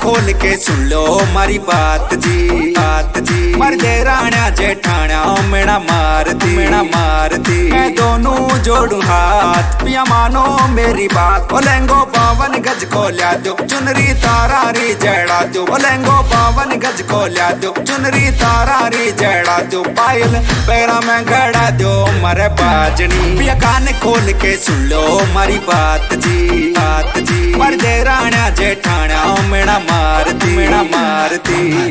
खोल के सुन लो मारी बात जी, बात जी। मर्दे राणा जेठाना मेरा मारती, मेरा मारती। मैं दोनों जोड़ू हाथ पिया मानो मेरी बात। ओ लहंगो 52 गज को ल्या दो, चुनरी तारा री जड़ा दो। ओ लहंगो 52 गज को ल्या दो, चुनरी तारा री जड़ा दो। पायल पैरा में गड़ा दो मरे बाजनी। पिया कान खोल के सुन लो मारी बात जी, बात जी। मर्दे राणा जेठाना मेरा मारती, मेरा मारती।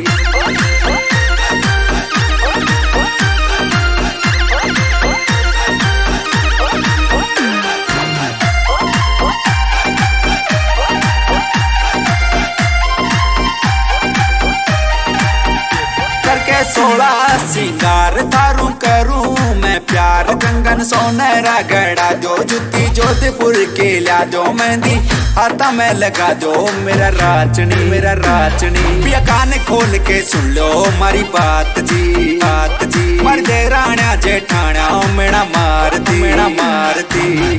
करके 16 सिंगार तारू करूं मैं प्यार। कंगन सोनेरा गड़ा दो, जुत्ती जोधपुर के ला दो। मेहंदी हाथा में लगा दो मेरा राचनी, मेरा राचनी। पिया कान खोल के सुन लो मारी बात जी, बात जी। मर्दे राणा जेठाना मेरा मारती, मेरा मारती।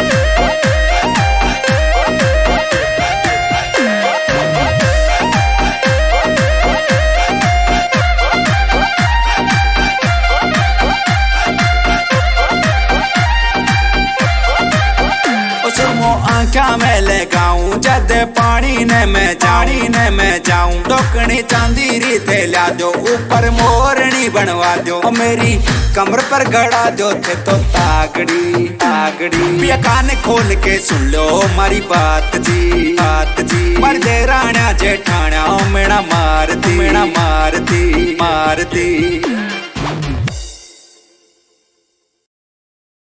आंखा में लगाऊं जद पानी ने मैं जानी ने मैं जाऊं। डोकनी चांदी री थे ला दो, ऊपर मोरनी बनवा दो। मेरी कमर पर गड़ा दो थे तो तागड़ी, तागड़ी। पिया कान खोल के सुन लो मारी बात जी, बात जी। मर्दे राणा जेठाना मेरा मारती, मेरा मारती, मारती।